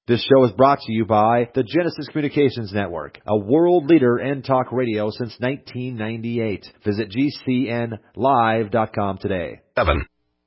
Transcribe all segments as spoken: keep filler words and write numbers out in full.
This show is brought to you by the Genesis Communications Network, a world leader in talk radio since nineteen ninety-eight. Visit G C N live dot com today. Seven.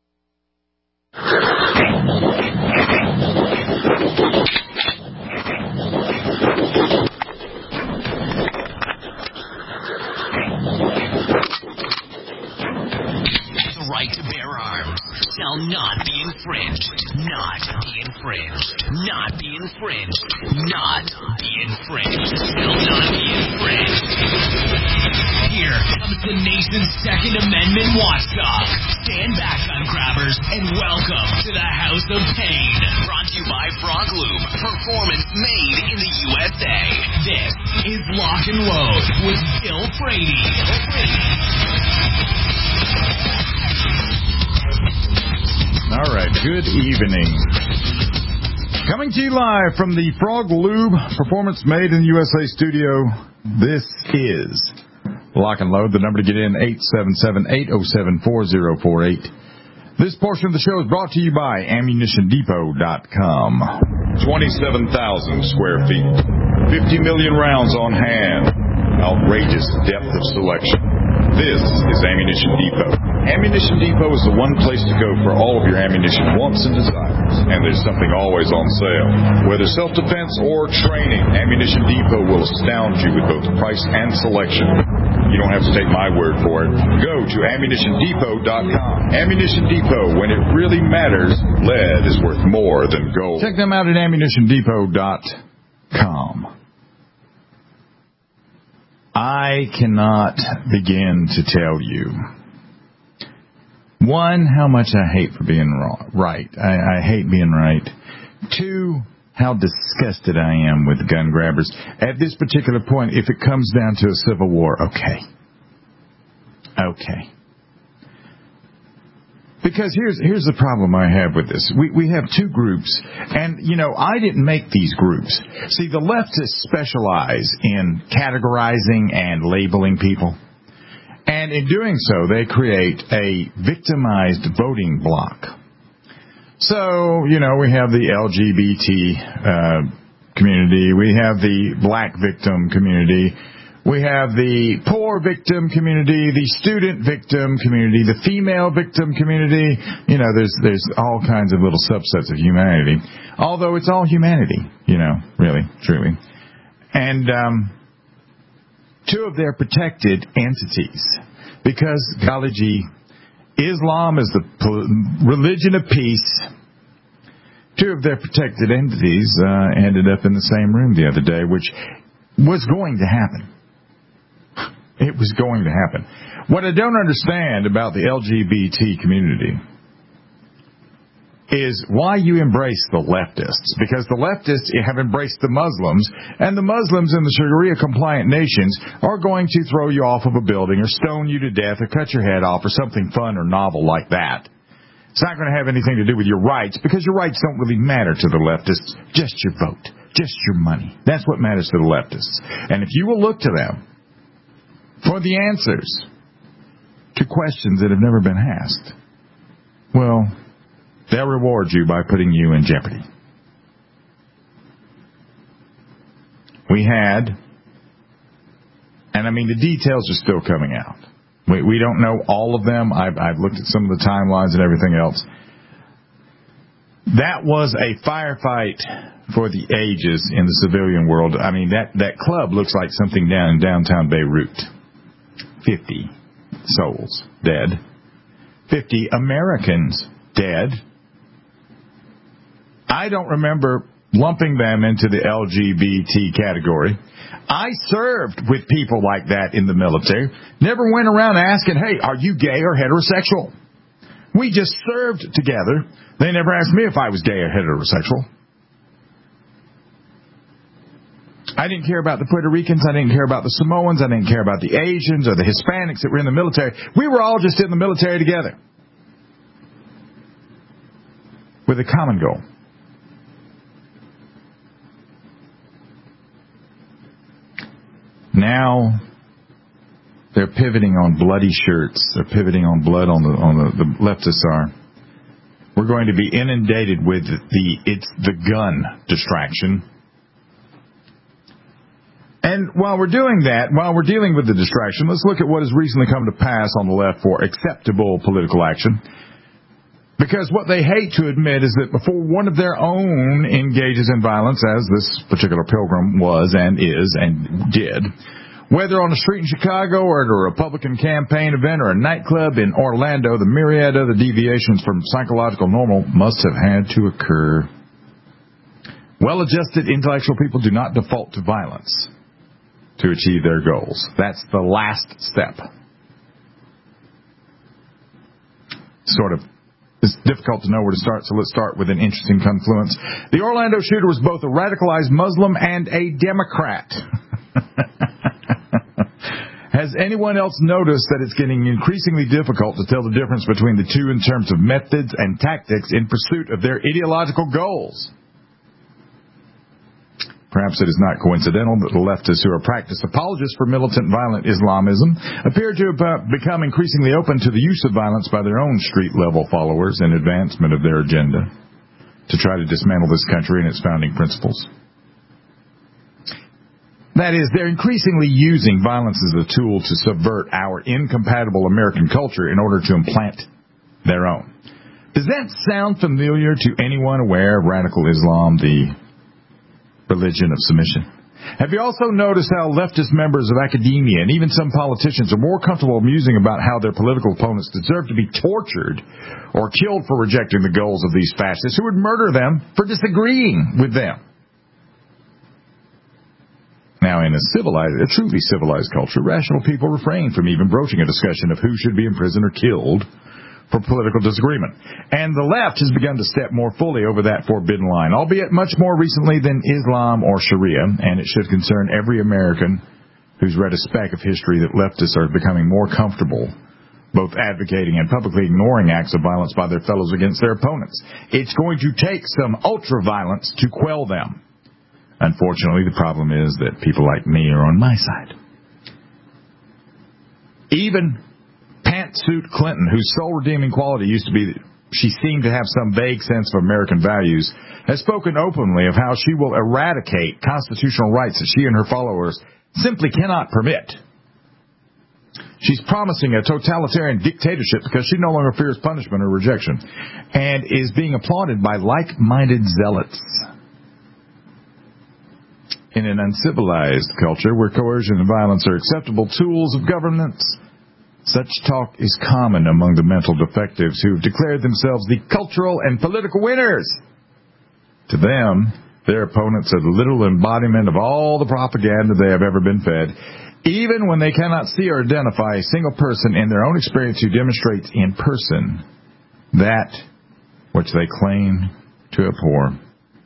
The right to bear arms shall not be infringed. Not be infringed. Not be infringed. Not be infringed. Shall not be infringed. Here comes the nation's Second Amendment watchdog. Stand back, gun grabbers, and welcome to the House of Pain. Brought to you by Frog Lube. Performance made in the U S A. This is Lock and Load with Bill Frady. All right, good evening. Coming to you live from the Frog Lube Performance Made in the U S A studio, this is Lock and Load. The number to get in, eight seven seven, eight oh seven, four oh four eight. This portion of the show is brought to you by ammunition depot dot com. twenty-seven thousand square feet, fifty million rounds on hand, outrageous depth of selection. This is Ammunition Depot. Ammunition Depot is the one place to go for all of your ammunition wants and desires. And there's something always on sale. Whether self-defense or training, Ammunition Depot will astound you with both price and selection. You don't have to take my word for it. Go to ammunition depot dot com. Ammunition Depot, when it really matters, lead is worth more than gold. Check them out at ammunition depot dot com. I cannot begin to tell you, one, how much I hate for being wrong, right. I, I hate being right. Two, how disgusted I am with gun grabbers. At this particular point, if it comes down to a civil war, okay. Okay. Because here's here's the problem I have with this. We we have two groups, and, you know, I didn't make these groups. See, the leftists specialize in categorizing and labeling people. And in doing so, they create a victimized voting bloc. So, you know, we have the L G B T uh, community. We have the black victim community. We have the poor victim community, the student victim community, the female victim community. You know, there's there's all kinds of little subsets of humanity. Although it's all humanity, you know, really, truly. And um, two of their protected entities. Because, golly gee, Islam is the religion of peace. Two of their protected entities uh, ended up in the same room the other day, which was going to happen. It was going to happen. What I don't understand about the L G B T community is why you embrace the leftists. Because the leftists have embraced the Muslims, and the Muslims in the Sharia-compliant nations are going to throw you off of a building or stone you to death or cut your head off or something fun or novel like that. It's not going to have anything to do with your rights, because your rights don't really matter to the leftists. Just your vote. Just your money. That's what matters to the leftists. And if you will look to them for the answers to questions that have never been asked, well, they'll reward you by putting you in jeopardy. We had, and I mean the details are still coming out. We, we don't know all of them. I've, I've looked at some of the timelines and everything else. That was a firefight for the ages in the civilian world. I mean, that, that club looks like something down in downtown Beirut. Fifty souls dead. Fifty Americans dead. I don't remember lumping them into the L G B T category. I served with people like that in the military. Never went around asking, hey, are you gay or heterosexual? We just served together. They never asked me if I was gay or heterosexual. I didn't care about the Puerto Ricans. I didn't care about the Samoans. I didn't care about the Asians or the Hispanics that were in the military. We were all just in the military together with a common goal. Now they're pivoting on bloody shirts. They're pivoting on blood on the on the, the leftists are. We're going to be inundated with the it's the gun distraction. And while we're doing that, while we're dealing with the distraction, let's look at what has recently come to pass on the left for acceptable political action. Because what they hate to admit is that before one of their own engages in violence, as this particular pilgrim was and is and did, whether on a street in Chicago or at a Republican campaign event or a nightclub in Orlando, the myriad other deviations from psychological normal must have had to occur. Well-adjusted intellectual people do not default to violence to achieve their goals. That's the last step. Sort of, it's difficult to know where to start, so let's start with an interesting confluence. The Orlando shooter was both a radicalized Muslim and a Democrat. Has anyone else noticed that it's getting increasingly difficult to tell the difference between the two in terms of methods and tactics in pursuit of their ideological goals? Perhaps it is not coincidental that the leftists who are practiced apologists for militant violent Islamism appear to have become increasingly open to the use of violence by their own street-level followers in advancement of their agenda to try to dismantle this country and its founding principles. That is, they're increasingly using violence as a tool to subvert our incompatible American culture in order to implant their own. Does that sound familiar to anyone aware of radical Islam, the religion of submission? Have you also noticed how leftist members of academia and even some politicians are more comfortable musing about how their political opponents deserve to be tortured or killed for rejecting the goals of these fascists who would murder them for disagreeing with them? Now, in a civilized, a truly civilized culture, rational people refrain from even broaching a discussion of who should be imprisoned or killed for political disagreement. And the left has begun to step more fully over that forbidden line, albeit much more recently than Islam or Sharia, and it should concern every American who's read a speck of history that leftists are becoming more comfortable both advocating and publicly ignoring acts of violence by their fellows against their opponents. It's going to take some ultra-violence to quell them. Unfortunately, the problem is that people like me are on my side. Even Pantsuit Clinton, whose sole redeeming quality used to be that she seemed to have some vague sense of American values, has spoken openly of how she will eradicate constitutional rights that she and her followers simply cannot permit. She's promising a totalitarian dictatorship because she no longer fears punishment or rejection and is being applauded by like-minded zealots. In an uncivilized culture where coercion and violence are acceptable tools of governance, such talk is common among the mental defectives who have declared themselves the cultural and political winners. To them, their opponents are the literal embodiment of all the propaganda they have ever been fed, even when they cannot see or identify a single person in their own experience who demonstrates in person that which they claim to abhor.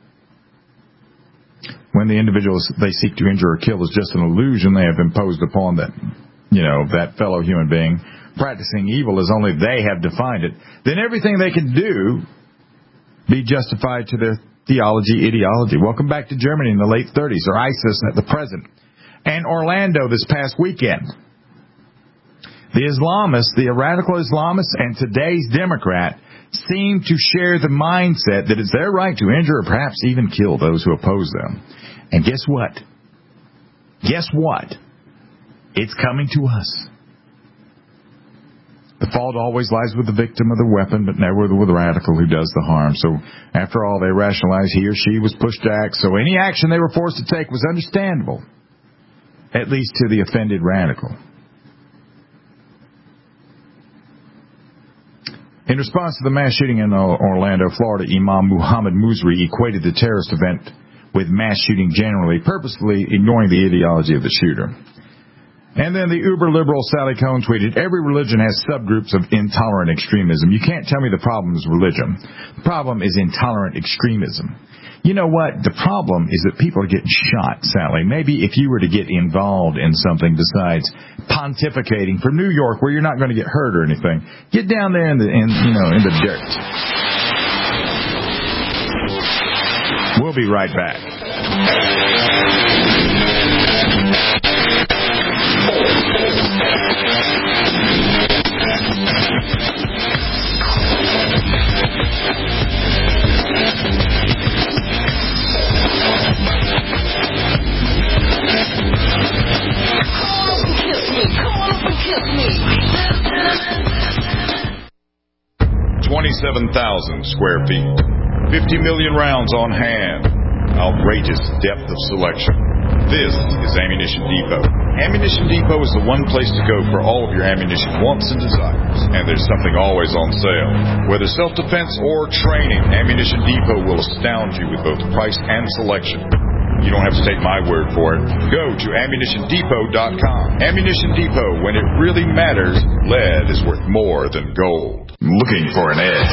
When the individuals they seek to injure or kill is just an illusion they have imposed upon that, you know, that fellow human being, practicing evil as only they have defined it, then everything they can do be justified to their theology, ideology. Welcome back to Germany in the late thirties, or ISIS at the present, and Orlando this past weekend. The Islamists, the radical Islamists, and today's Democrat seem to share the mindset that it's their right to injure or perhaps even kill those who oppose them. And guess what? Guess what? It's coming to us. The fault always lies with the victim of the weapon, but never with the radical who does the harm. So, after all, they rationalize he or she was pushed to act, so any action they were forced to take was understandable, at least to the offended radical. In response to the mass shooting in Orlando, Florida, Imam Muhammad Musri equated the terrorist event with mass shooting generally, purposefully ignoring the ideology of the shooter. And then the uber-liberal Sally Cohn tweeted, every religion has subgroups of intolerant extremism. You can't tell me the problem is religion. The problem is intolerant extremism. You know what? The problem is that people are getting shot, Sally. Maybe if you were to get involved in something besides pontificating from New York, where you're not going to get hurt or anything, get down there in the, in, you know, in the dirt. We'll be right back. twenty-seven thousand square feet. fifty million rounds on hand. Outrageous depth of selection. This is Ammunition Depot. Ammunition Depot is the one place to go for all of your ammunition wants and desires. And there's something always on sale. Whether self-defense or training, Ammunition Depot will astound you with both price and selection. You don't have to take my word for it. Go to ammunition depot dot com. Ammunition Depot, when it really matters, lead is worth more than gold. Looking for an edge.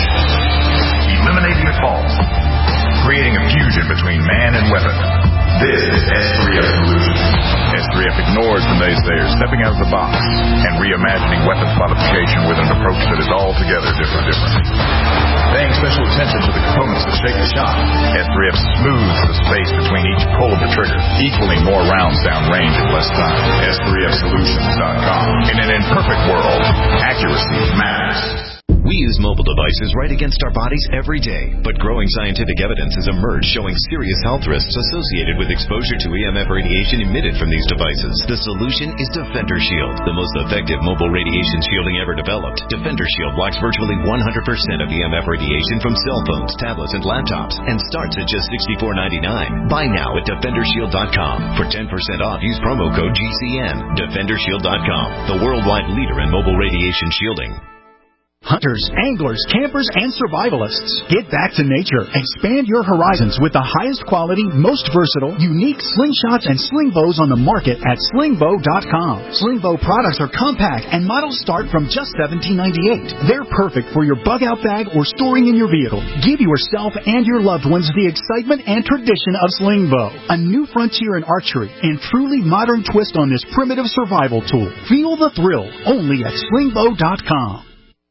Eliminating the faults. Creating a fusion between man and weapon. This is S three F Solutions. S three F ignores the naysayers, stepping out of the box and reimagining weapons modification with an approach that is altogether different. different. Paying special attention to the components that shape the shot, S three F smooths the space between each pull of the trigger, equaling more rounds down range in less time. S three F solutions dot com. In an imperfect world, accuracy matters. We use mobile devices right against our bodies every day, but growing scientific evidence has emerged showing serious health risks associated with exposure to E M F radiation emitted from these devices. The solution is Defender Shield, the most effective mobile radiation shielding ever developed. Defender Shield blocks virtually one hundred percent of E M F radiation from cell phones, tablets, and laptops, and starts at just sixty-four ninety-nine. Buy now at defender shield dot com. For ten percent off, use promo code G C N. defender shield dot com, the worldwide leader in mobile radiation shielding. Hunters, anglers, campers, and survivalists. Get back to nature. Expand your horizons with the highest quality, most versatile, unique slingshots and sling bows on the market at sling bow dot com. Sling bow products are compact and models start from just seventeen ninety-eight. They're perfect for your bug-out bag or storing in your vehicle. Give yourself and your loved ones the excitement and tradition of sling bow. A new frontier in archery and truly modern twist on this primitive survival tool. Feel the thrill only at sling bow dot com.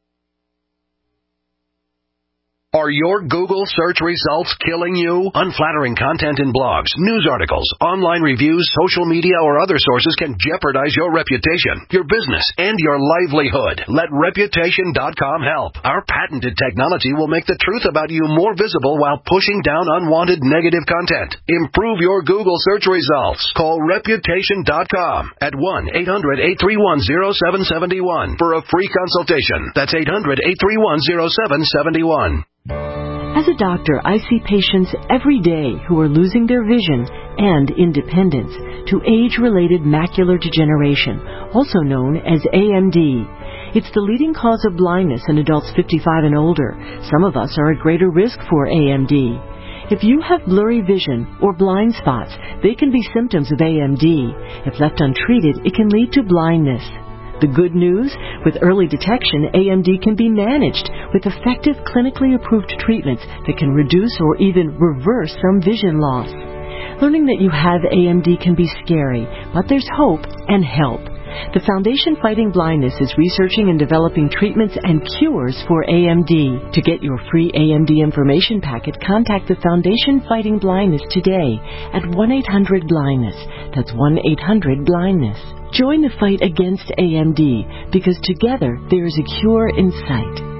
Are your Google search results killing you? Unflattering content in blogs, news articles, online reviews, social media, or other sources can jeopardize your reputation, your business, and your livelihood. Let reputation dot com help. Our patented technology will make the truth about you more visible while pushing down unwanted negative content. Improve your Google search results. Call reputation dot com at one eight hundred eight three one oh seven seven one for a free consultation. That's eight hundred eight three one oh seven seven one. As a doctor, I see patients every day who are losing their vision and independence to age-related macular degeneration, also known as A M D. It's the leading cause of blindness in adults fifty-five and older. Some of us are at greater risk for A M D. If you have blurry vision or blind spots, they can be symptoms of A M D. If left untreated, it can lead to blindness. The good news, with early detection, A M D can be managed with effective clinically approved treatments that can reduce or even reverse some vision loss. Learning that you have A M D can be scary, but there's hope and help. The Foundation Fighting Blindness is researching and developing treatments and cures for A M D. To get your free A M D information packet, contact the Foundation Fighting Blindness today at one eight hundred blindness. That's one eight hundred blindness. Join the fight against A M D, because together there is a cure in sight.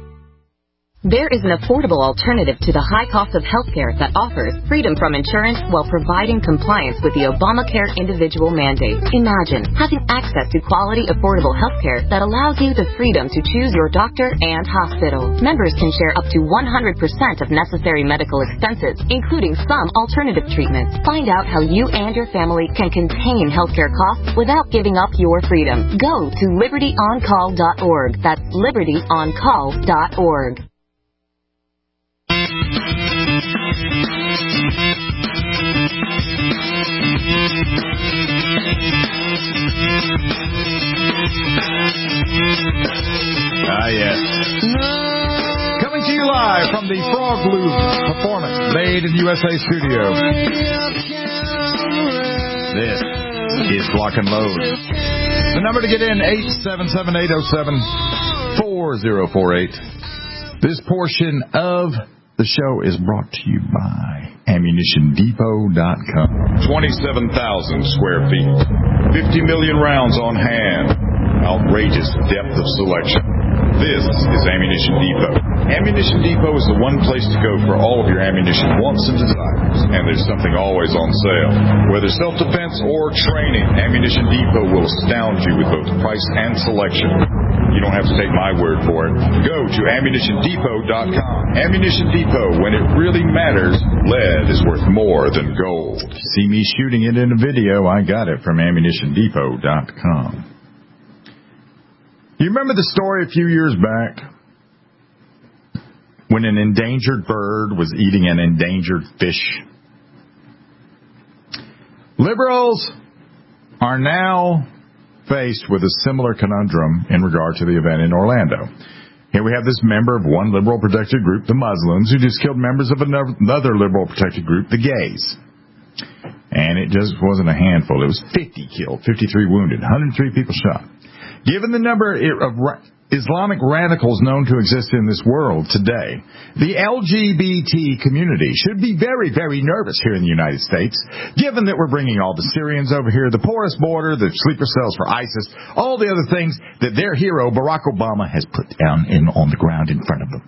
There is an affordable alternative to the high cost of healthcare that offers freedom from insurance while providing compliance with the Obamacare individual mandate. Imagine having access to quality, affordable healthcare that allows you the freedom to choose your doctor and hospital. Members can share up to one hundred percent of necessary medical expenses, including some alternative treatments. Find out how you and your family can contain healthcare costs without giving up your freedom. Go to liberty on call dot org. That's liberty on call dot org. Ah, yes. Coming to you live from the Frog Loop Performance Made in U S A studio. This is Lock and Load. The number to get in, eight seven seven, eight oh seven, four oh four eight. This portion of the show is brought to you by ammunition depot dot com. twenty-seven thousand square feet. fifty million rounds on hand. Outrageous depth of selection. This is Ammunition Depot. Ammunition Depot is the one place to go for all of your ammunition wants and desires, and there's something always on sale. Whether self-defense or training, Ammunition Depot will astound you with both price and selection. You don't have to take my word for it. Go to ammunition depot dot com. Ammunition Depot, when it really matters, lead is worth more than gold. If you see me shooting it in a video, I got it from ammunition depot dot com. You remember the story a few years back when an endangered bird was eating an endangered fish? Liberals are now faced with a similar conundrum in regard to the event in Orlando. Here we have this member of one liberal protected group, the Muslims, who just killed members of another liberal protected group, the gays. And it just wasn't a handful. It was fifty killed, fifty-three wounded, one hundred three people shot. Given the number of Islamic radicals known to exist in this world today, the L G B T community should be very, very nervous here in the United States, given that we're bringing all the Syrians over here, the porous border, the sleeper cells for ISIS, all the other things that their hero, Barack Obama, has put down in, on the ground in front of them.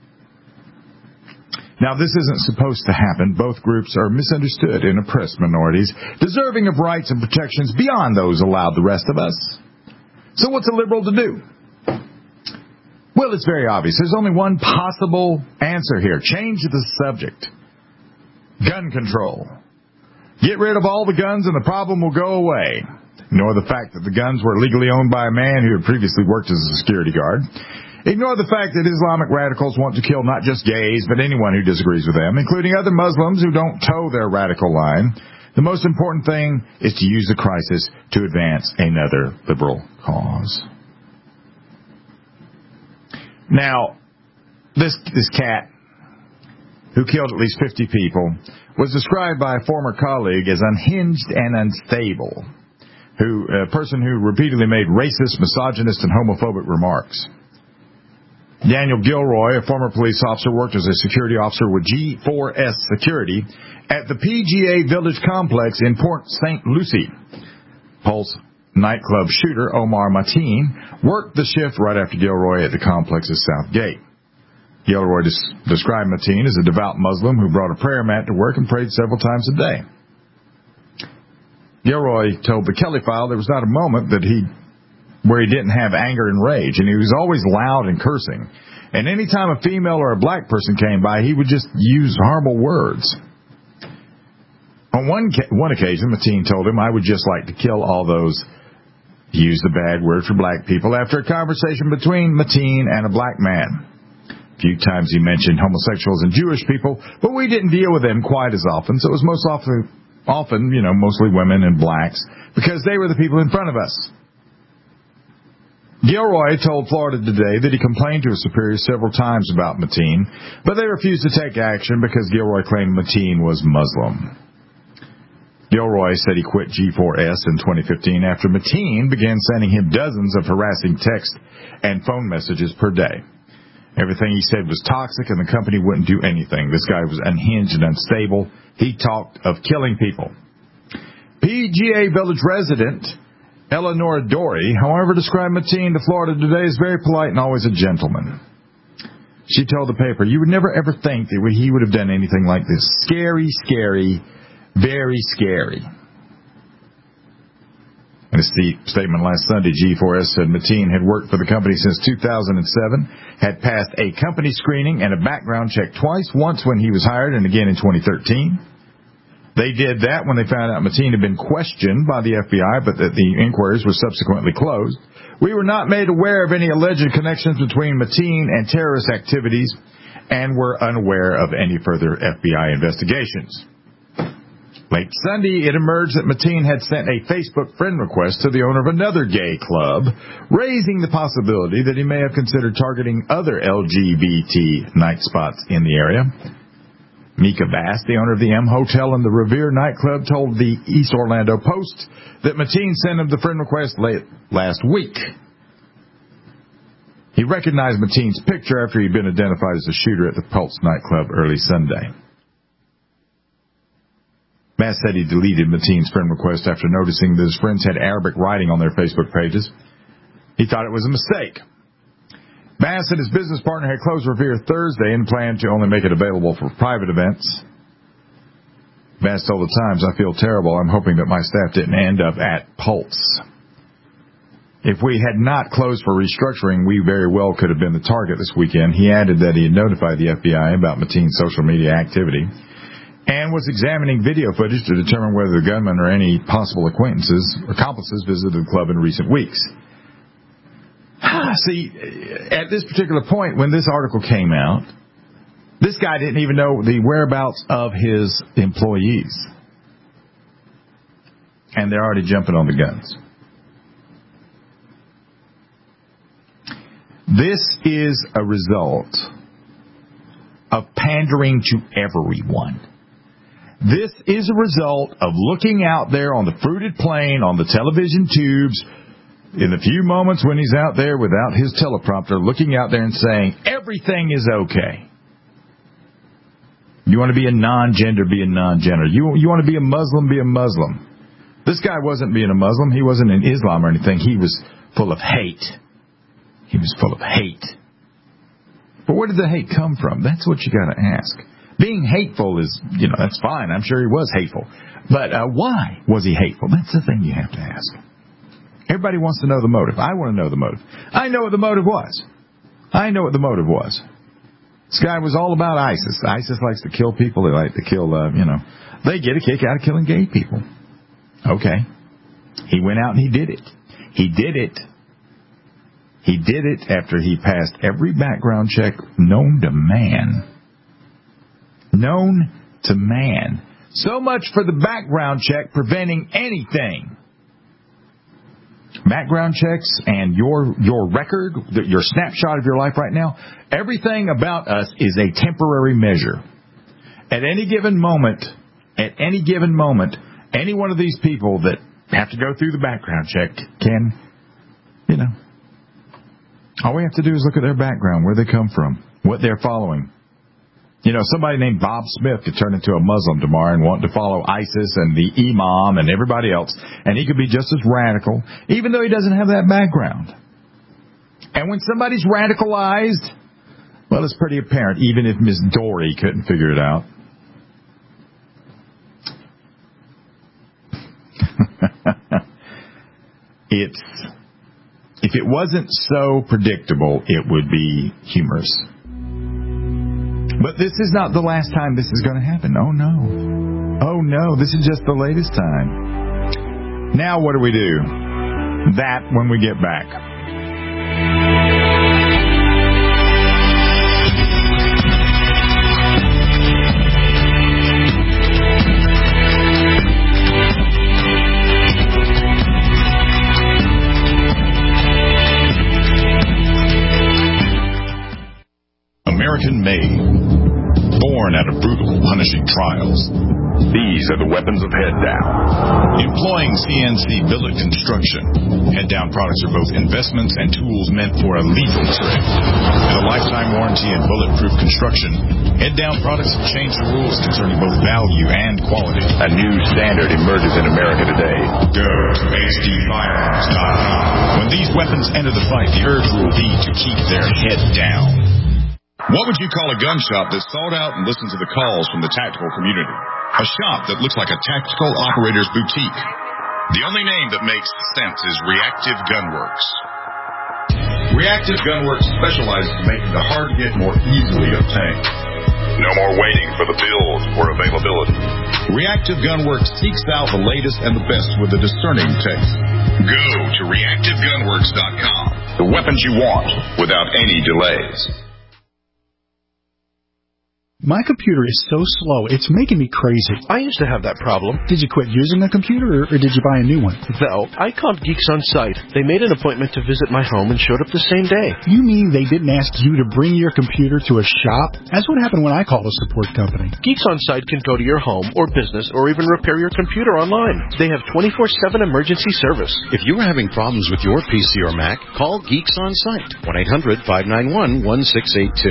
Now, this isn't supposed to happen. Both groups are misunderstood and oppressed minorities, deserving of rights and protections beyond those allowed the rest of us. So what's a liberal to do? Well, it's very obvious. There's only one possible answer here. Change the subject. Gun control. Get rid of all the guns and the problem will go away. Ignore the fact that the guns were legally owned by a man who had previously worked as a security guard. Ignore the fact that Islamic radicals want to kill not just gays, but anyone who disagrees with them, including other Muslims who don't toe their radical line. The most important thing is to use the crisis to advance another liberal cause. Now, this this cat, who killed at least fifty people, was described by a former colleague as unhinged and unstable, who a person who repeatedly made racist, misogynist, and homophobic remarks. Daniel Gilroy, a former police officer, worked as a security officer with G four S Security at the P G A Village Complex in Port Saint Lucie. Pulse nightclub shooter Omar Mateen worked the shift right after Gilroy at the complex's south gate. Gilroy des- described Mateen as a devout Muslim who brought a prayer mat to work and prayed several times a day. Gilroy told the Kelly File there was not a moment that he where he didn't have anger and rage, and he was always loud and cursing. And any time a female or a black person came by, he would just use horrible words. On one one occasion, Mateen told him, "I would just like to kill all those," he used the bad word for black people, after a conversation between Mateen and a black man. A few times he mentioned homosexuals and Jewish people, but we didn't deal with them quite as often, so it was most often, often, you know, mostly women and blacks, because they were the people in front of us. Gilroy told Florida Today that he complained to his superiors several times about Mateen, but they refused to take action because Gilroy claimed Mateen was Muslim. Gilroy said he quit G four S in twenty fifteen after Mateen began sending him dozens of harassing text and phone messages per day. Everything he said was toxic, and the company wouldn't do anything. This guy was unhinged and unstable. He talked of killing people. P G A Village resident Eleanor Dory, however, described Mateen to Florida Today as very polite and always a gentleman. She told the paper, "You would never ever think that he would have done anything like this. Scary, scary, very scary." In a statement last Sunday, G four S said Mateen had worked for the company since two thousand seven, had passed a company screening and a background check twice, once when he was hired and again in twenty thirteen. They did that when they found out Mateen had been questioned by the F B I, but that the inquiries were subsequently closed. "We were not made aware of any alleged connections between Mateen and terrorist activities and were unaware of any further F B I investigations." Late Sunday, it emerged that Mateen had sent a Facebook friend request to the owner of another gay club, raising the possibility that he may have considered targeting other L G B T night spots in the area. Mika Bass, the owner of the M Hotel and the Revere nightclub, told the East Orlando Post that Mateen sent him the friend request late last week. He recognized Mateen's picture after he'd been identified as the shooter at the Pulse nightclub early Sunday. Bass said he deleted Mateen's friend request after noticing that his friends had Arabic writing on their Facebook pages. He thought it was a mistake. Bass and his business partner had closed Revere Thursday and planned to only make it available for private events. Bass told the Times, I feel terrible. I'm hoping that my staff didn't end up at Pulse. If we had not closed for restructuring, we very well could have been the target this weekend. He added that he had notified the F B I about Mateen's social media activity and was examining video footage to determine whether the gunman or any possible acquaintances or accomplices visited the club in recent weeks. See, at this particular point, when this article came out, this guy didn't even know the whereabouts of his employees. And they're already jumping on the guns. This is a result of pandering to everyone. This is a result of looking out there on the fruited plain, on the television tubes, in the few moments when he's out there without his teleprompter, looking out there and saying, everything is okay. You want to be a non-gender, be a non-gender. You, you want to be a Muslim, be a Muslim. This guy wasn't being a Muslim. He wasn't in Islam or anything. He was full of hate. He was full of hate. But where did the hate come from? That's what you got to ask. Being hateful is, you know, that's fine. I'm sure he was hateful. But uh, why was he hateful? That's the thing you have to ask. Everybody wants to know the motive. I want to know the motive. I know what the motive was. I know what the motive was. This guy was all about ISIS. ISIS likes to kill people. They like to kill, uh, you know, they get a kick out of killing gay people. Okay. He went out and he did it. He did it. He did it after he passed every background check known to man. Known to man. So much for the background check preventing anything. Background checks and your your record, your snapshot of your life right now, everything about us is a temporary measure. At any given moment, at any given moment, any one of these people that have to go through the background check can, you know, all we have to do is look at their background, where they come from, what they're following. You know, somebody named Bob Smith could turn into a Muslim tomorrow and want to follow ISIS and the Imam and everybody else, and he could be just as radical, even though he doesn't have that background. And when somebody's radicalized, well, it's pretty apparent, even if Miss Dory couldn't figure it out. It's, if it wasn't so predictable, it would be humorous. But this is not the last time this is going to happen. Oh, no. Oh, no. This is just the latest time. Now what do we do? That when we get back. American made, born out of brutal, punishing trials. These are the weapons of Head Down. Employing C N C billet construction, Head Down products are both investments and tools meant for a lethal trade. With a lifetime warranty and bulletproof construction, Head Down products have changed the rules concerning both value and quality. A new standard emerges in America today. Go to H D firearms dot com. When these weapons enter the fight, the urge will be to keep their head down. What would you call a gun shop that's sought out and listens to the calls from the tactical community? A shop that looks like a tactical operator's boutique. The only name that makes sense is Reactive Gunworks. Reactive Gunworks specializes in making the hard-to-get more easily obtained. No more waiting for the build or availability. Reactive Gunworks seeks out the latest and the best with a discerning taste. Go to reactive gunworks dot com. The weapons you want without any delays. My computer is so slow, it's making me crazy. I used to have that problem. Did you quit using the computer, or, or did you buy a new one? No, I called Geeks On Site. They made an appointment to visit my home and showed up the same day. You mean they didn't ask you to bring your computer to a shop? That's what happened when I called a support company. Geeks On Site can go to your home or business or even repair your computer online. They have twenty-four seven emergency service. If you are having problems with your P C or Mac, call Geeks On Site. one eight hundred five nine one one six eight two.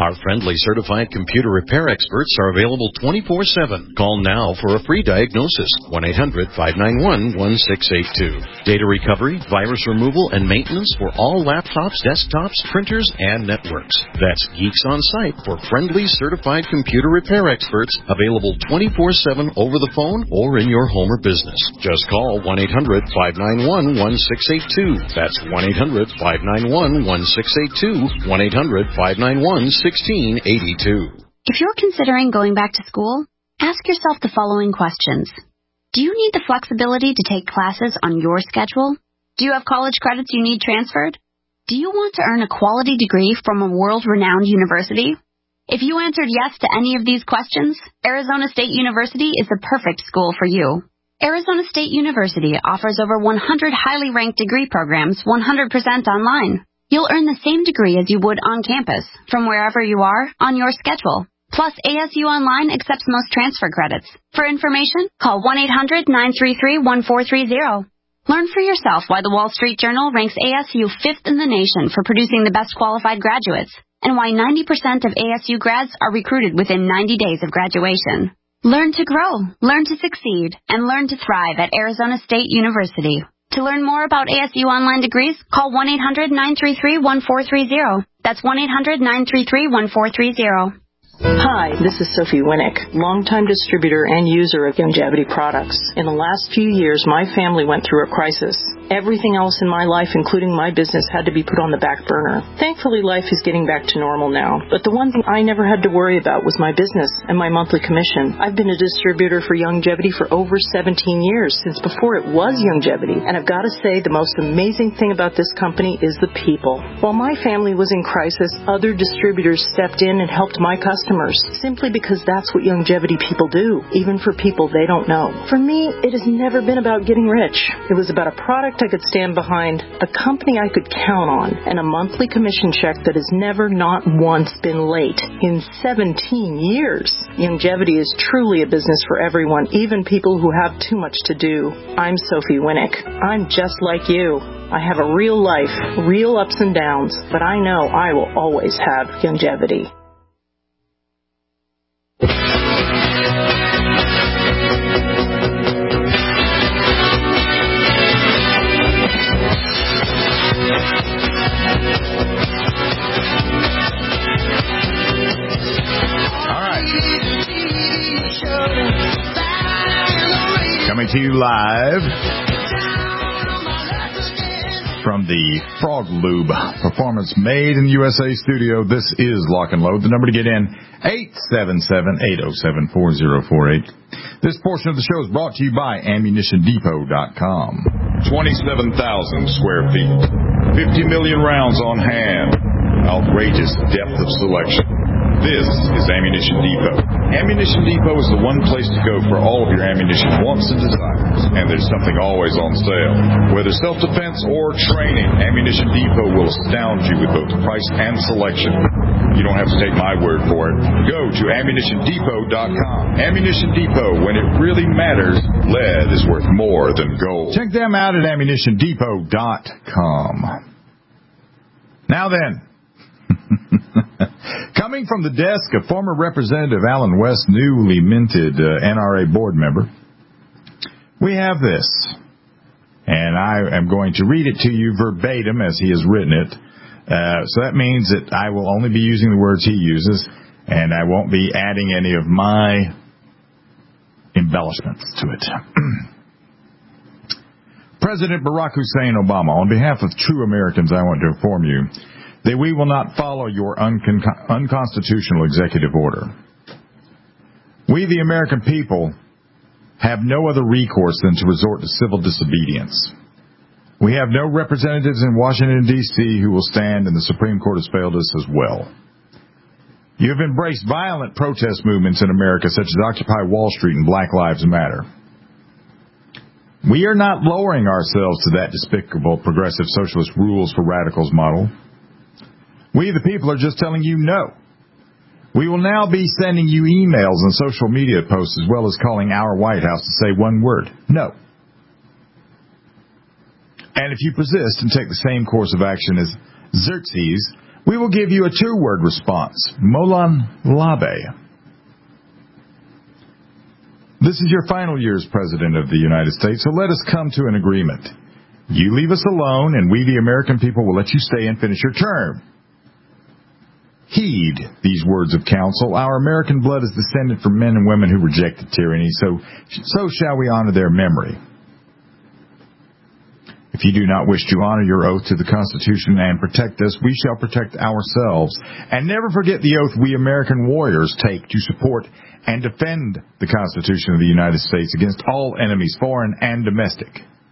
Our friendly certified computer repair experts are available twenty-four seven. Call now for a free diagnosis. one eight hundred five nine one one six eight two. Data recovery, virus removal, and maintenance for all laptops, desktops, printers, and networks. That's Geeks On Site for friendly certified computer repair experts available twenty-four seven over the phone or in your home or business. Just call one eight hundred five nine one one six eight two. That's one eight hundred five nine one one six eight two. one eight hundred five nine one one six eight two. If you're considering going back to school, ask yourself the following questions. Do you need the flexibility to take classes on your schedule? Do you have college credits you need transferred? Do you want to earn a quality degree from a world-renowned university? If you answered yes to any of these questions, Arizona State University is the perfect school for you. Arizona State University offers over one hundred highly ranked degree programs one hundred percent online. You'll earn the same degree as you would on campus, from wherever you are, on your schedule. Plus, A S U Online accepts most transfer credits. For information, call one eight hundred nine three three one four three zero. Learn for yourself why the Wall Street Journal ranks A S U fifth in the nation for producing the best qualified graduates, and why ninety percent of A S U grads are recruited within ninety days of graduation. Learn to grow, learn to succeed, and learn to thrive at Arizona State University. To learn more about A S U Online degrees, call one eight hundred nine three three one four three zero. That's one eight hundred nine three three one four three zero. Hi, this is Sophie Winnick, longtime distributor and user of Youngevity products. In the last few years, my family went through a crisis. Everything else in my life, including my business, had to be put on the back burner. Thankfully, life is getting back to normal now. But the one thing I never had to worry about was my business and my monthly commission. I've been a distributor for Youngevity for over seventeen years, since before it was Youngevity. And I've got to say, the most amazing thing about this company is the people. While my family was in crisis, other distributors stepped in and helped my customers, simply because that's what Youngevity people do, even for people they don't know. For me, it has never been about getting rich. It was about a product I could stand behind, a company I could count on, and a monthly commission check that has never, not once, been late in seventeen years. Youngevity is truly a business for everyone, even people who have too much to do. I'm Sophie Winnick. I'm just like you. I have a real life, real ups and downs, but I know I will always have Youngevity. Coming to you live from the Frog Lube Performance Made in the U S A studio. This is Lock and Load. The number to get in, eight seven seven, eight oh seven, four oh four eight. This portion of the show is brought to you by ammunition depot dot com. twenty-seven thousand square feet. fifty million rounds on hand. Outrageous depth of selection. This is Ammunition Depot. Ammunition Depot is the one place to go for all of your ammunition wants and desires. And there's something always on sale. Whether self-defense or training, Ammunition Depot will astound you with both price and selection. You don't have to take my word for it. Go to ammunition depot dot com. Ammunition Depot, when it really matters, lead is worth more than gold. Check them out at ammunition depot dot com. Now then, coming from the desk of former Representative Alan West, newly minted uh, N R A board member, we have this. And I am going to read it to you verbatim as he has written it. Uh, so that means that I will only be using the words he uses, and I won't be adding any of my embellishments to it. President Barack Hussein Obama, on behalf of true Americans, I want to inform you that we will not follow your uncon- unconstitutional executive order. We, the American people, have no other recourse than to resort to civil disobedience. We have no representatives in Washington, D C who will stand, and the Supreme Court has failed us as well. You have embraced violent protest movements in America, such as Occupy Wall Street and Black Lives Matter. We are not lowering ourselves to that despicable progressive socialist rules for radicals model. We, the people, are just telling you no. We will now be sending you emails and social media posts as well as calling our White House to say one word, no. And if you persist and take the same course of action as Xerxes, We will give you a two-word response. Molon Labe. This is your final year as President of the United States, so let us come to an agreement. You leave us alone, and we, the American people, will let you stay and finish your term. Heed these words of counsel. Our American blood is descended from men and women who rejected tyranny, so, so shall we honor their memory. If you do not wish to honor your oath to the Constitution and protect us, we shall protect ourselves. And never forget the oath we American warriors take to support and defend the Constitution of the United States against all enemies, foreign and domestic.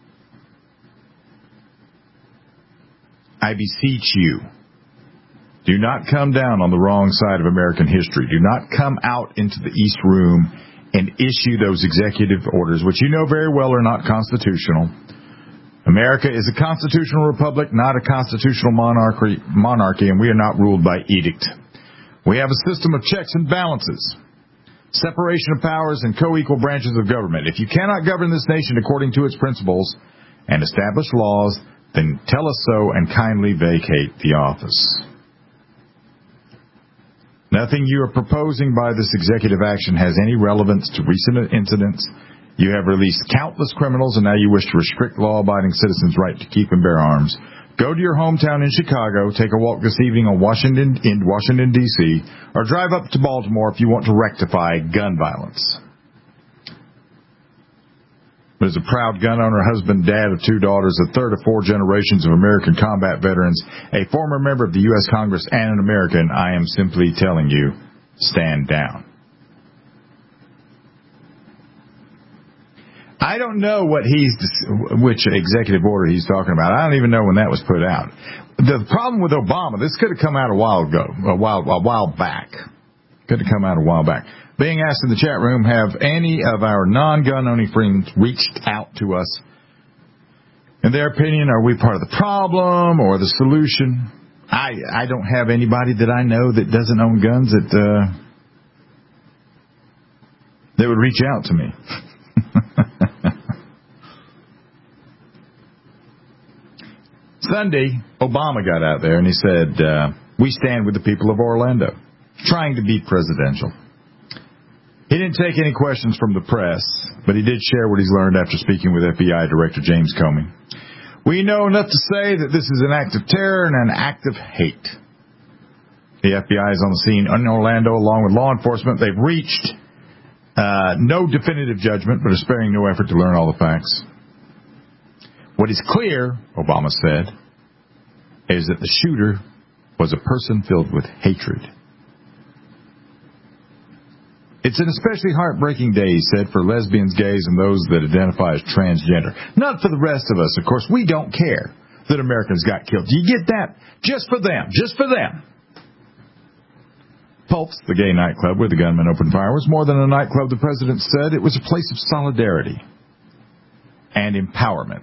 I beseech you, do not come down on the wrong side of American history. Do not come out into the East Room and issue those executive orders, which you know very well are not constitutional. America is a constitutional republic, not a constitutional monarchy, monarchy, and we are not ruled by edict. We have a system of checks and balances, separation of powers, and co-equal branches of government. If you cannot govern this nation according to its principles and establish laws, then tell us so and kindly vacate the office. Nothing you are proposing by this executive action has any relevance to recent incidents. You have released countless criminals, and now you wish to restrict law-abiding citizens' right to keep and bear arms. Go to your hometown in Chicago, take a walk this evening on Washington, in Washington, D C, or drive up to Baltimore if you want to rectify gun violence. But as a proud gun owner, husband, dad of two daughters, a third of four generations of American combat veterans, a former member of the U S Congress, and an American, I am simply telling you, stand down. I don't know what he's, which executive order he's talking about. I don't even know when that was put out. The problem with Obama, this could have come out a while ago, a while, a while back. Could have come out a while back. Being asked in the chat room, have any of our non-gun owning friends reached out to us? In their opinion, are we part of the problem or the solution? I I don't have anybody that I know that doesn't own guns that uh, that would reach out to me. Sunday, Obama got out there and he said, uh, we stand with the people of Orlando, trying to be presidential. He didn't take any questions from the press, but he did share what he's learned after speaking with F B I Director James Comey. We know enough to say that this is an act of terror and an act of hate. The F B I is on the scene in Orlando along with law enforcement. They've reached uh, no definitive judgment, but are sparing no effort to learn all the facts. What is clear, Obama said, is that the shooter was a person filled with hatred. It's an especially heartbreaking day, he said, for lesbians, gays, and those that identify as transgender. Not for the rest of us, of course. We don't care that Americans got killed. Do you get that? Just for them. Just for them. Pulse, the gay nightclub where the gunman opened fire, was more than a nightclub, the president said. It was a place of solidarity and empowerment.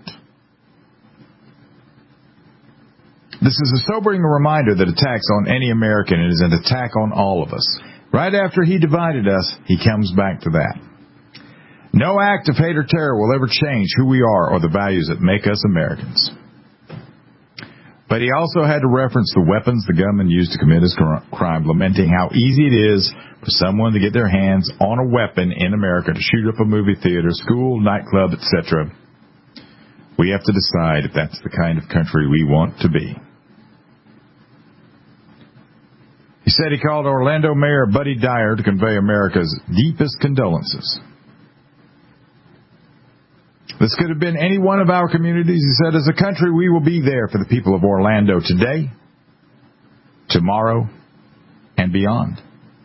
This is a sobering reminder that attacks on any American is an attack on all of us. Right after he divided us, he comes back to that. No act of hate or terror will ever change who we are or the values that make us Americans. But he also had to reference the weapons the gunman used to commit his crime, lamenting how easy it is for someone to get their hands on a weapon in America to shoot up a movie theater, school, nightclub, et cetera. We have to decide if that's the kind of country we want to be. He said he called Orlando Mayor Buddy Dyer to convey America's deepest condolences. This could have been any one of our communities. He said, as a country, we will be there for the people of Orlando today, tomorrow, and beyond.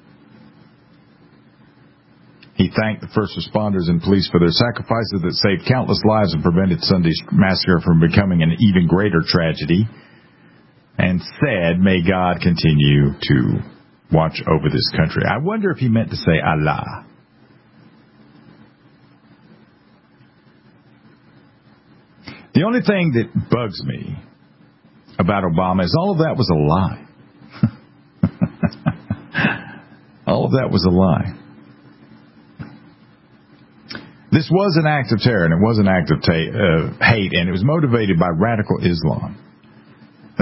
He thanked the first responders and police for their sacrifices that saved countless lives and prevented Sunday's massacre from becoming an even greater tragedy, and said, may God continue to watch over this country. I wonder if he meant to say Allah. The only thing that bugs me about Obama is all of that was a lie. All of that was a lie. This was an act of terror, and it was an act of ta- uh, hate, and it was motivated by radical Islam.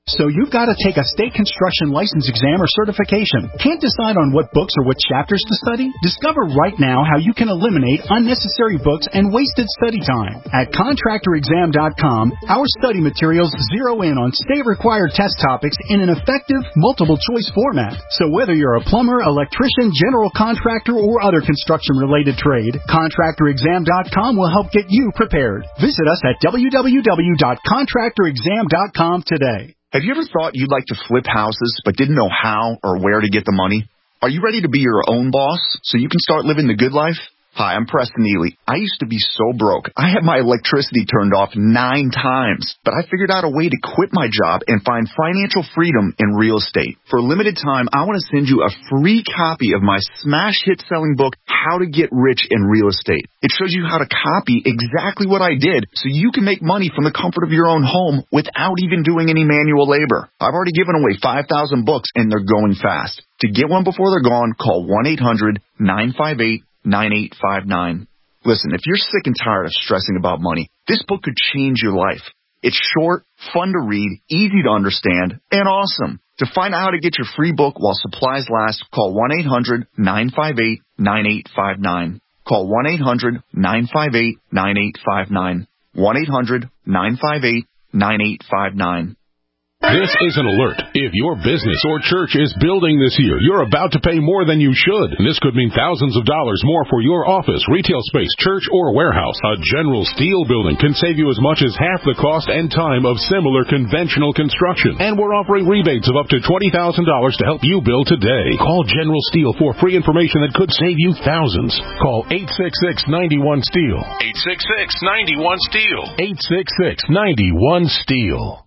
So you've got to take a state construction license exam or certification. Can't decide on what books or what chapters to study? Discover right now how you can eliminate unnecessary books and wasted study time. At contractor exam dot com, our study materials zero in on state-required test topics in an effective, multiple-choice format. So whether you're a plumber, electrician, general contractor, or other construction-related trade, contractor exam dot com will help get you prepared. Visit us at w w w dot contractor exam dot com today. Have you ever thought you'd like to flip houses but didn't know how or where to get the money? Are you ready to be your own boss so you can start living the good life? Hi, I'm Preston Ely. I used to be so broke. I had my electricity turned off nine times, but I figured out a way to quit my job and find financial freedom in real estate. For a limited time, I want to send you a free copy of my smash hit selling book, How to Get Rich in Real Estate. It shows you how to copy exactly what I did so you can make money from the comfort of your own home without even doing any manual labor. I've already given away five thousand books and they're going fast. To get one before they're gone, call one eight hundred nine five eight nine eight five nine. Listen, if you're sick and tired of stressing about money, this book could change your life. It's short, fun to read, easy to understand, and awesome. To find out how to get your free book while supplies last, call one eight hundred nine five eight nine eight five nine. Call one eight hundred nine five eight nine eight five nine. one eight hundred nine five eight nine eight five nine. This is an alert. If your business or church is building this year, you're about to pay more than you should. This could mean thousands of dollars more for your office, retail space, church, or warehouse. A General Steel building can save you as much as half the cost and time of similar conventional construction. And we're offering rebates of up to twenty thousand dollars to help you build today. Call General Steel for free information that could save you thousands. Call eight six six, nine one, STEEL. eight six six, nine one, STEEL. eight six six, nine one, STEEL.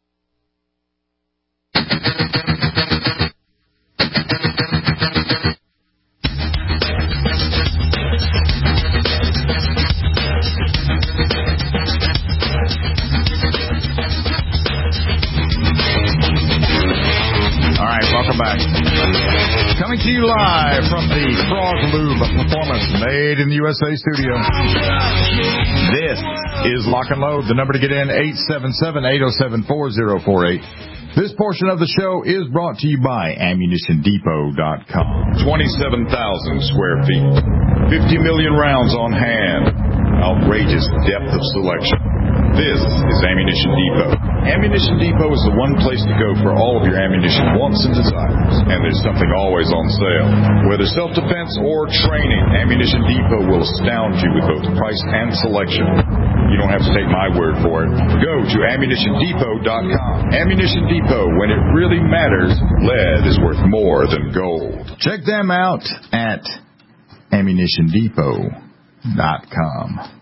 All right, welcome back. Coming to you live from the Frog Lube Performance Made in the U S A studio. This is Lock and Load. The number to get in, eight seven seven, eight oh seven, four oh four eight. This portion of the show is brought to you by ammunition depot dot com. twenty-seven thousand square feet. fifty million rounds on hand. Outrageous depth of selection. This is Ammunition Depot. Ammunition Depot is the one place to go for all of your ammunition wants and desires. And there's something always on sale. Whether self-defense or training, Ammunition Depot will astound you with both price and selection. You don't have to take my word for it. Go to ammunition depot dot com. Ammunition Depot, when it really matters, lead is worth more than gold. Check them out at ammunition depot dot com.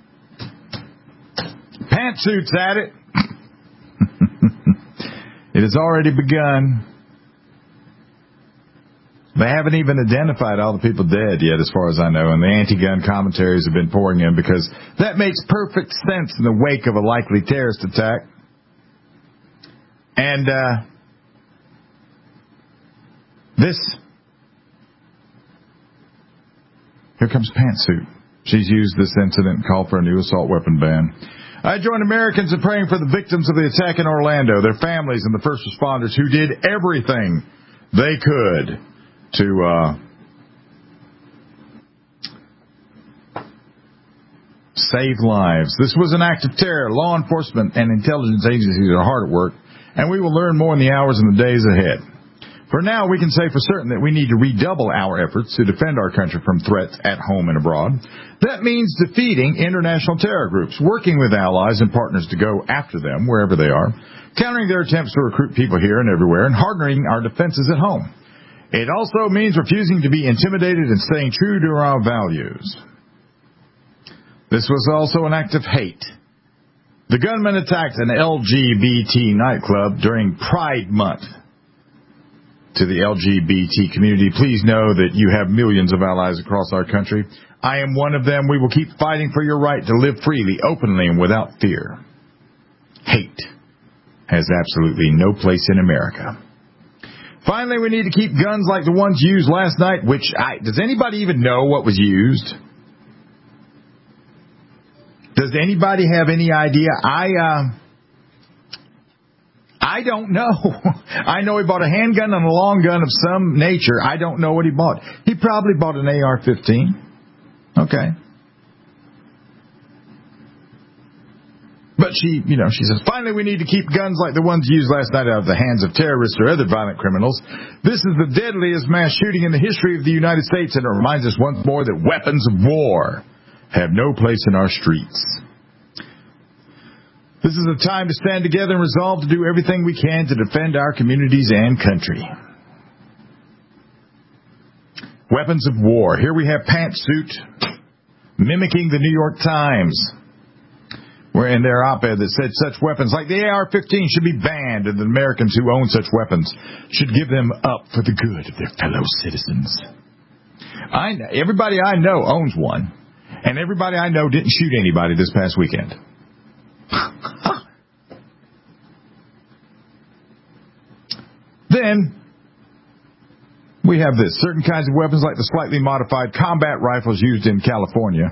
Pantsuits at it. It has already begun. They haven't even identified all the people dead yet, as far as I know, and the anti-gun commentaries have been pouring in because that makes perfect sense in the wake of a likely terrorist attack. And uh, this, here comes Pantsuit. She's used this incident and called for a new assault weapon ban. I join Americans in praying for the victims of the attack in Orlando, their families, and the first responders who did everything they could to uh, save lives. This was an act of terror. Law enforcement and intelligence agencies are hard at work, and we will learn more in the hours and the days ahead. For now, we can say for certain that we need to redouble our efforts to defend our country from threats at home and abroad. That means defeating international terror groups, working with allies and partners to go after them wherever they are, countering their attempts to recruit people here and everywhere, and hardening our defenses at home. It also means refusing to be intimidated and staying true to our values. This was also an act of hate. The gunman attacked an L G B T nightclub during Pride Month. To the L G B T community, please know that you have millions of allies across our country. I am one of them. We will keep fighting for your right to live freely, openly, and without fear. Hate has absolutely no place in America. Finally, we need to keep guns like the ones used last night, which I, does anybody even know what was used? Does anybody have any idea? I, uh, I don't know. I know he bought a handgun and a long gun of some nature. I don't know what he bought. He probably bought an A R fifteen. Okay. But she, you know, she says, finally we need to keep guns like the ones used last night out of the hands of terrorists or other violent criminals. This is the deadliest mass shooting in the history of the United States, and it reminds us once more that weapons of war have no place in our streets. This is a time to stand together and resolve to do everything we can to defend our communities and country. Weapons of war. Here we have Pantsuit mimicking the New York Times, where in their op-ed that said such weapons like the A R fifteen should be banned, and the Americans who own such weapons should give them up for the good of their fellow citizens. I, everybody I know owns one, and everybody I know didn't shoot anybody this past weekend. Then we have this. Certain kinds of weapons like the slightly modified combat rifles used in California.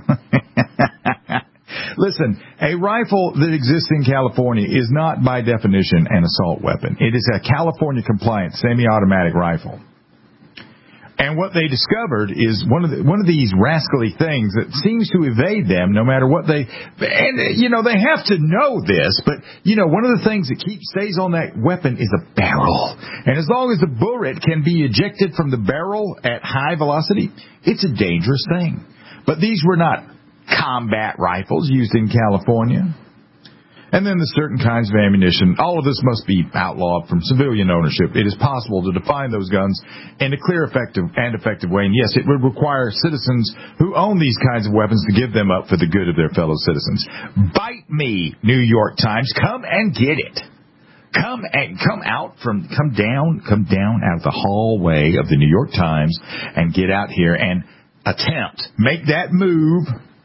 Listen, a rifle that exists in California is not by definition an assault weapon. It is a California-compliant semi-automatic rifle. And what they discovered is one of the, one of these rascally things that seems to evade them no matter what they... And, you know, they have to know this, but, you know, one of the things that keeps stays on that weapon is a barrel. And as long as the bullet can be ejected from the barrel at high velocity, it's a dangerous thing. But these were not combat rifles used in California. And then the certain kinds of ammunition. All of this must be outlawed from civilian ownership. It is possible to define those guns in a clear, effective, and effective way. And yes, it would require citizens who own these kinds of weapons to give them up for the good of their fellow citizens. Bite me, New York Times. Come and get it. Come and come out from, come down, come down out of the hallway of the New York Times and get out here and attempt, make that move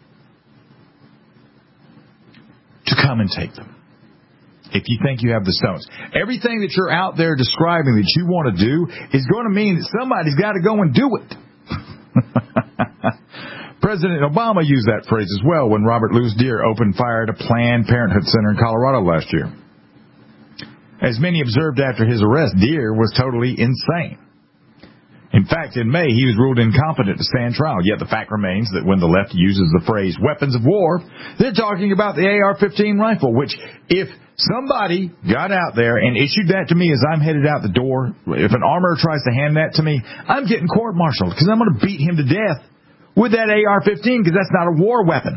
to come and take them. If you think you have the stones. Everything that you're out there describing that you want to do is going to mean that somebody's got to go and do it. President Obama used that phrase as well when Robert Louis Deere opened fire at a Planned Parenthood center in Colorado last year. As many observed after his arrest, Deere was totally insane. In fact, in May, he was ruled incompetent to stand trial. Yet the fact remains that when the left uses the phrase weapons of war, they're talking about the A R fifteen rifle, which if somebody got out there and issued that to me as I'm headed out the door, if an armorer tries to hand that to me, I'm getting court-martialed because I'm going to beat him to death with that A R fifteen because that's not a war weapon.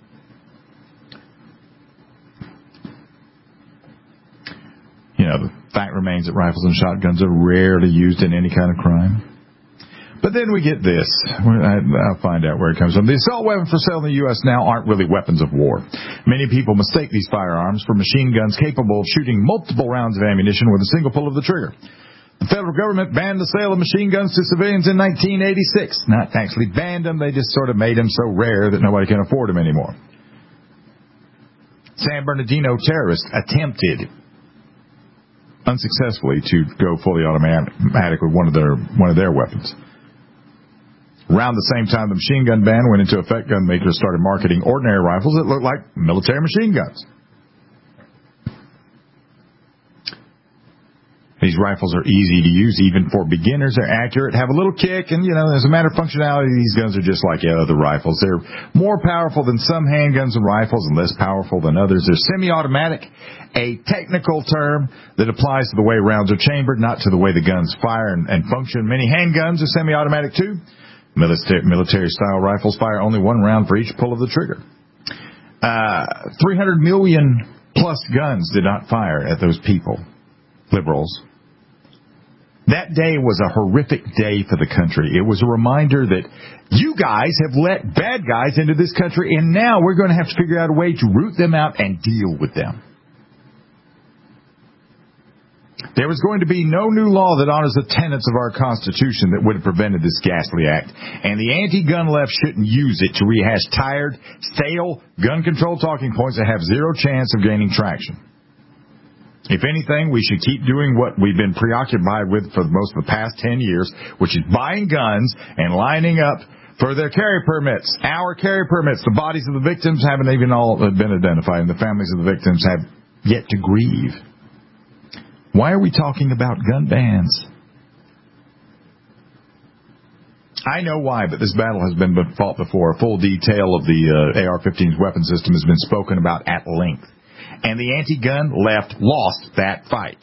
You know, the fact remains that rifles and shotguns are rarely used in any kind of crime. But then we get this. I'll find out where it comes from. The assault weapons for sale in the U S now aren't really weapons of war. Many people mistake these firearms for machine guns capable of shooting multiple rounds of ammunition with a single pull of the trigger. The federal government banned the sale of machine guns to civilians in nineteen eighty-six. Not actually banned them, they just sort of made them so rare that nobody can afford them anymore. San Bernardino terrorists attempted unsuccessfully to go fully automatic with one of their one of their weapons. Around the same time the machine gun ban went into effect, gun makers started marketing ordinary rifles that looked like military machine guns. These rifles are easy to use, even for beginners. They're accurate, have a little kick, and, you know, as a matter of functionality, these guns are just like other rifles. They're more powerful than some handguns and rifles and less powerful than others. They're semi-automatic, a technical term that applies to the way rounds are chambered, not to the way the guns fire and, and function. Many handguns are semi-automatic, too. Military-style rifles fire only one round for each pull of the trigger. Uh, three hundred million plus guns did not fire at those people, liberals. That day was a horrific day for the country. It was a reminder that you guys have let bad guys into this country, and now we're going to have to figure out a way to root them out and deal with them. There was going to be no new law that honors the tenets of our Constitution that would have prevented this ghastly act. And the anti-gun left shouldn't use it to rehash tired, stale gun control talking points that have zero chance of gaining traction. If anything, we should keep doing what we've been preoccupied with for most of the past ten years, which is buying guns and lining up for their carry permits, our carry permits. The bodies of the victims haven't even all been identified, and the families of the victims have yet to grieve. Why are we talking about gun bans? I know why, but this battle has been fought before. A full detail of the uh, A R fifteen's weapon system has been spoken about at length. And the anti-gun left lost that fight.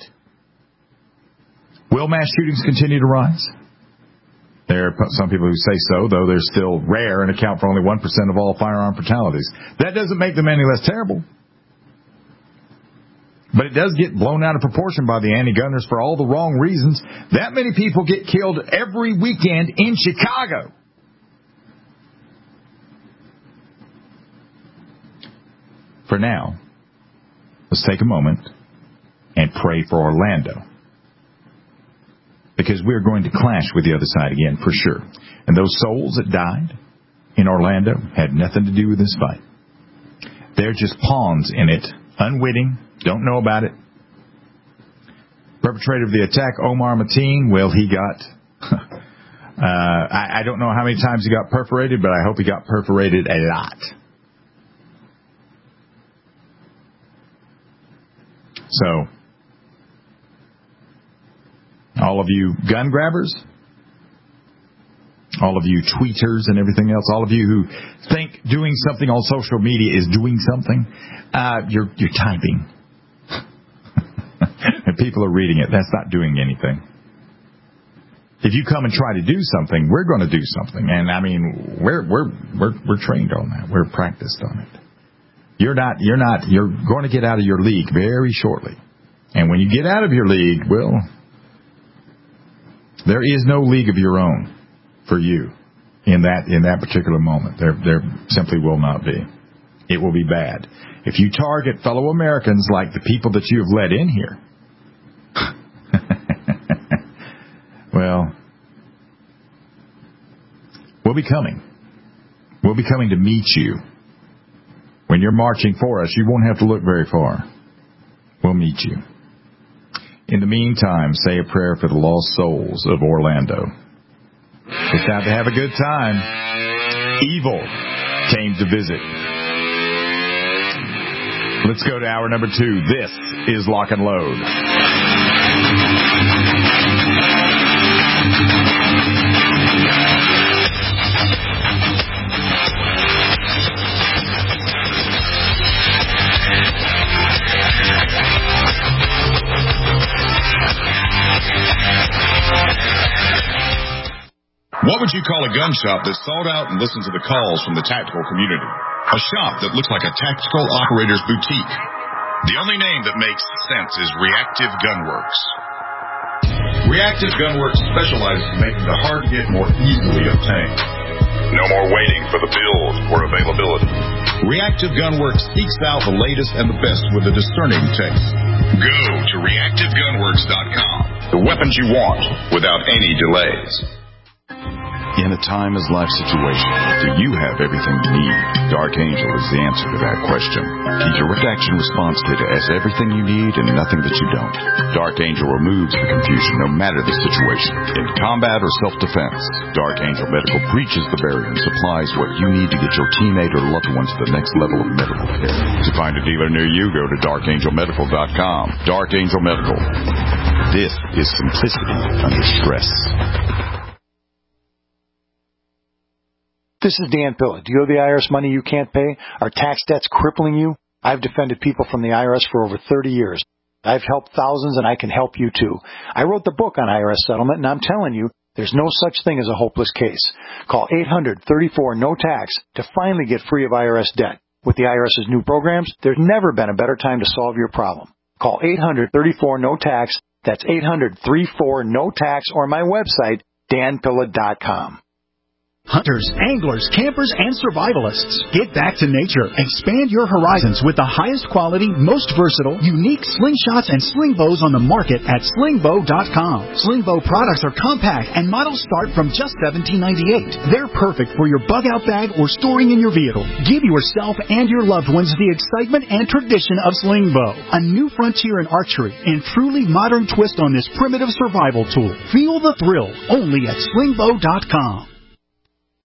Will mass shootings continue to rise? There are some people who say so, though they're still rare and account for only one percent of all firearm fatalities. That doesn't make them any less terrible. But it does get blown out of proportion by the anti-gunners for all the wrong reasons. That many people get killed every weekend in Chicago. For now, let's take a moment and pray for Orlando. Because we're going to clash with the other side again, for sure. And those souls that died in Orlando had nothing to do with this fight. They're just pawns in it, unwitting, don't know about it. Perpetrator of the attack, Omar Mateen, well, he got, uh, I, I don't know how many times he got perforated, but I hope he got perforated a lot. So, all of you gun grabbers, all of you tweeters and everything else, all of you who think doing something on social media is doing something, uh, you're, you're typing. And people are reading it. That's not doing anything. If you come and try to do something, we're going to do something. And I mean, we're, we're, we're, we're trained on that. We're practiced on it. You're not, you're not, you're going to get out of your league very shortly. And when you get out of your league, well, there is no league of your own for you in that, in that particular moment. There, there simply will not be. It will be bad. If you target fellow Americans like the people that you have let in here, well, we'll be coming. We'll be coming to meet you. When you're marching for us, you won't have to look very far. We'll meet you. In the meantime, say a prayer for the lost souls of Orlando. It's time to have a good time. Evil came to visit. Let's go to hour number two. This is Lock and Load. What would you call a gun shop that sought out and listened to the calls from the tactical community? A shop that looks like a tactical operator's boutique. The only name that makes sense is Reactive Gunworks. Reactive Gunworks specializes in making the hard hit more easily obtained. No more waiting for the build or availability. Reactive Gunworks seeks out the latest and the best with a discerning taste. Go to reactive gunworks dot com. The weapons you want without any delays. In a timeless-life situation, do you have everything you need? Dark Angel is the answer to that question. Key Direct Action Response Kit has everything you need and nothing that you don't. Dark Angel removes the confusion no matter the situation. In combat or self-defense, Dark Angel Medical breaches the barrier and supplies what you need to get your teammate or loved one to the next level of medical care. To find a dealer near you, go to dark angel medical dot com. Dark Angel Medical. This is simplicity under stress. This is Dan Pilla. Do you owe the I R S money you can't pay? Are tax debts crippling you? I've defended people from the I R S for over thirty years. I've helped thousands, and I can help you too. I wrote the book on I R S settlement, and I'm telling you, there's no such thing as a hopeless case. Call eight hundred thirty-four no tax to finally get free of I R S debt. With the IRS's new programs, there's never been a better time to solve your problem. Call eight hundred thirty-four no tax. That's eight hundred thirty-four no tax, or my website, dan pilla dot com. Hunters, anglers, campers, and survivalists. Get back to nature. Expand your horizons with the highest quality, most versatile, unique slingshots and sling bows on the market at sling bow dot com. Sling bow products are compact and models start from just seventeen ninety-eight. They're perfect for your bug-out bag or storing in your vehicle. Give yourself and your loved ones the excitement and tradition of sling bow. A new frontier in archery and truly modern twist on this primitive survival tool. Feel the thrill only at sling bow dot com.